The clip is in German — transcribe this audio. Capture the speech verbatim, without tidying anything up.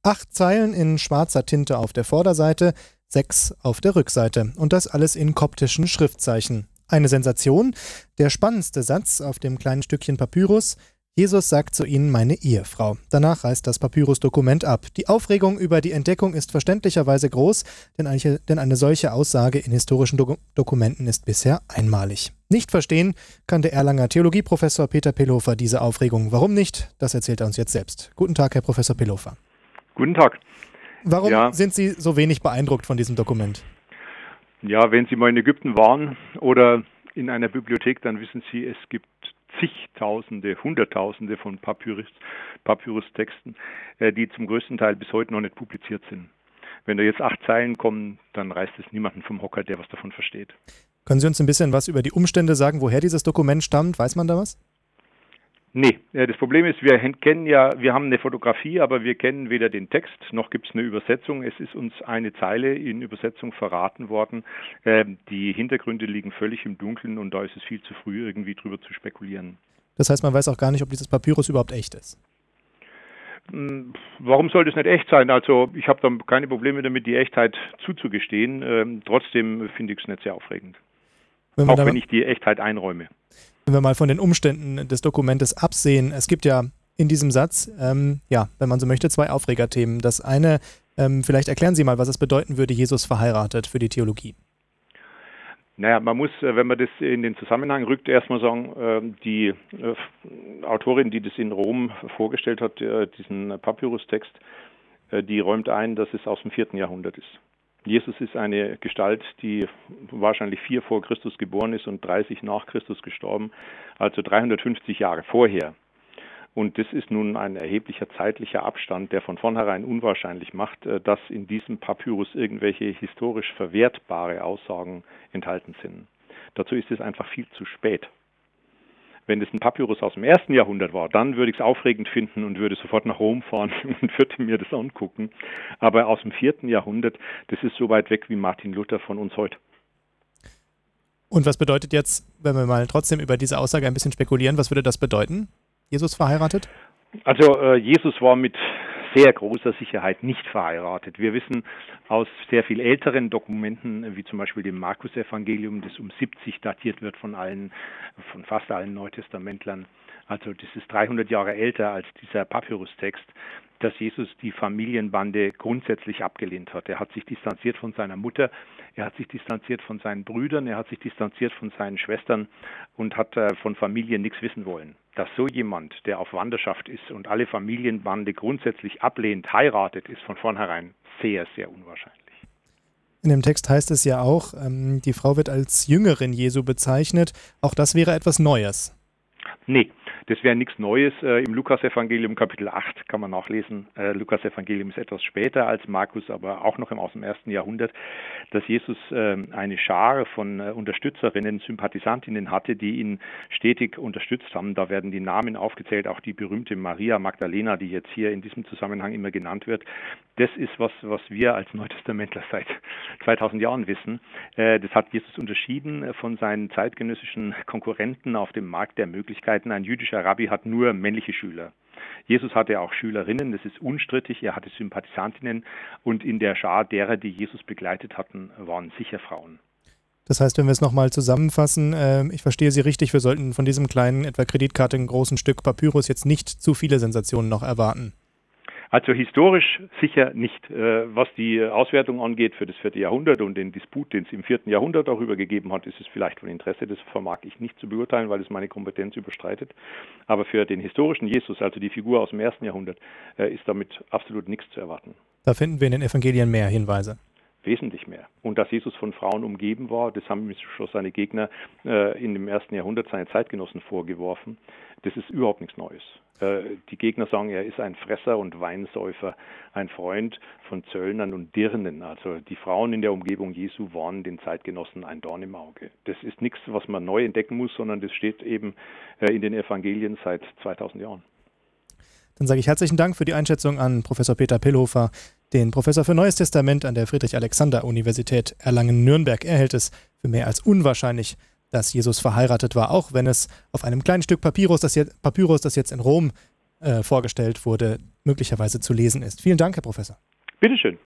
Acht Zeilen in schwarzer Tinte auf der Vorderseite, sechs auf der Rückseite. Und das alles in koptischen Schriftzeichen. Eine Sensation, der spannendste Satz auf dem kleinen Stückchen Papyrus: Jesus sagt zu ihnen, meine Ehefrau. Danach reißt das Papyrus-Dokument ab. Die Aufregung über die Entdeckung ist verständlicherweise groß, denn eine, denn eine solche Aussage in historischen Do- Dokumenten ist bisher einmalig. Nicht verstehen kann der Erlanger Theologieprofessor Peter Pelhofer diese Aufregung. Warum nicht? Das erzählt er uns jetzt selbst. Guten Tag, Herr Professor Pelhofer. Guten Tag. Warum ja. sind Sie so wenig beeindruckt von diesem Dokument? Ja, wenn Sie mal in Ägypten waren oder in einer Bibliothek, dann wissen Sie, es gibt zigtausende, hunderttausende von Papyrus, Papyrustexten, äh, die zum größten Teil bis heute noch nicht publiziert sind. Wenn da jetzt acht Zeilen kommen, dann reißt es niemanden vom Hocker, der was davon versteht. Können Sie uns ein bisschen was über die Umstände sagen, woher dieses Dokument stammt? Weiß man da was? Nee, das Problem ist, wir kennen ja, wir haben eine Fotografie, aber wir kennen weder den Text, noch gibt es eine Übersetzung. Es ist uns eine Zeile in Übersetzung verraten worden. Die Hintergründe liegen völlig im Dunkeln und da ist es viel zu früh, irgendwie drüber zu spekulieren. Das heißt, man weiß auch gar nicht, ob dieses Papyrus überhaupt echt ist. Warum sollte es nicht echt sein? Also ich habe da keine Probleme damit, die Echtheit zuzugestehen. Trotzdem finde ich es nicht sehr aufregend. Wenn auch wenn ich die Echtheit einräume. Wenn wir mal von den Umständen des Dokumentes absehen, es gibt ja in diesem Satz, ähm, ja, wenn man so möchte, zwei Aufregerthemen. Das eine, ähm, vielleicht erklären Sie mal, was es bedeuten würde, Jesus verheiratet für die Theologie. Naja, man muss, wenn man das in den Zusammenhang rückt, erstmal sagen, die Autorin, die das in Rom vorgestellt hat, diesen Papyrus-Text, die räumt ein, dass es aus dem vierten Jahrhundert ist. Jesus ist eine Gestalt, die wahrscheinlich vier vor Christus geboren ist und dreißig nach Christus gestorben, also dreihundertfünfzig Jahre vorher. Und das ist nun ein erheblicher zeitlicher Abstand, der von vornherein unwahrscheinlich macht, dass in diesem Papyrus irgendwelche historisch verwertbare Aussagen enthalten sind. Dazu ist es einfach viel zu spät. Wenn es ein Papyrus aus dem ersten Jahrhundert war, dann würde ich es aufregend finden und würde sofort nach Rom fahren und würde mir das angucken. Aber aus dem vierten Jahrhundert, das ist so weit weg wie Martin Luther von uns heute. Und was bedeutet jetzt, wenn wir mal trotzdem über diese Aussage ein bisschen spekulieren, was würde das bedeuten? Jesus verheiratet? Also äh, Jesus war mit sehr großer Sicherheit nicht verheiratet. Wir wissen aus sehr viel älteren Dokumenten, wie zum Beispiel dem Markus-Evangelium, das um siebzig datiert wird von allen, von fast allen Neutestamentlern. Also das ist dreihundert Jahre älter als dieser Papyrus-Text, dass Jesus die Familienbande grundsätzlich abgelehnt hat. Er hat sich distanziert von seiner Mutter, er hat sich distanziert von seinen Brüdern, er hat sich distanziert von seinen Schwestern und hat äh, von Familie nichts wissen wollen. Dass so jemand, der auf Wanderschaft ist und alle Familienbande grundsätzlich ablehnt, heiratet, ist von vornherein sehr, sehr unwahrscheinlich. In dem Text heißt es ja auch, ähm, die Frau wird als Jüngerin Jesu bezeichnet. Auch das wäre etwas Neues. Nee, das wäre nichts Neues. Äh, Im Lukas-Evangelium Kapitel acht kann man nachlesen. Äh, Lukas-Evangelium ist etwas später als Markus, aber auch noch im, aus dem ersten Jahrhundert, dass Jesus äh, eine Schar von äh, Unterstützerinnen, Sympathisantinnen hatte, die ihn stetig unterstützt haben. Da werden die Namen aufgezählt, auch die berühmte Maria Magdalena, die jetzt hier in diesem Zusammenhang immer genannt wird. Das ist was, was wir als Neutestamentler seit zweitausend Jahren wissen. Äh, das hat Jesus unterschieden von seinen zeitgenössischen Konkurrenten auf dem Markt der Möglichkeiten. Ein jüdischer Rabbi hat nur männliche Schüler. Jesus hatte auch Schülerinnen, das ist unstrittig, er hatte Sympathisantinnen und in der Schar derer, die Jesus begleitet hatten, waren sicher Frauen. Das heißt, wenn wir es nochmal zusammenfassen, äh, ich verstehe Sie richtig, wir sollten von diesem kleinen, etwa Kreditkarte, ein großen Stück Papyrus jetzt nicht zu viele Sensationen noch erwarten. Also historisch sicher nicht. Was die Auswertung angeht für das vierte Jahrhundert und den Disput, den es im vierten Jahrhundert darüber gegeben hat, ist es vielleicht von Interesse. Das vermag ich nicht zu beurteilen, weil es meine Kompetenz überstreitet. Aber für den historischen Jesus, also die Figur aus dem ersten Jahrhundert, ist damit absolut nichts zu erwarten. Da finden wir in den Evangelien mehr Hinweise. Wesentlich mehr. Und dass Jesus von Frauen umgeben war, das haben mir schon seine Gegner äh, in dem ersten Jahrhundert, seine Zeitgenossen vorgeworfen. Das ist überhaupt nichts Neues. Äh, die Gegner sagen, er ist ein Fresser und Weinsäufer, ein Freund von Zöllnern und Dirnen. Also die Frauen in der Umgebung Jesu waren den Zeitgenossen ein Dorn im Auge. Das ist nichts, was man neu entdecken muss, sondern das steht eben äh, in den Evangelien seit zweitausend Jahren. Dann sage ich herzlichen Dank für die Einschätzung an Professor Peter Pelhofer, den Professor für Neues Testament an der Friedrich-Alexander-Universität Erlangen-Nürnberg. Er hält es für mehr als unwahrscheinlich, dass Jesus verheiratet war, auch wenn es auf einem kleinen Stück Papyrus, das jetzt, Papyrus, das jetzt in Rom äh, vorgestellt wurde, möglicherweise zu lesen ist. Vielen Dank, Herr Professor. Bitteschön.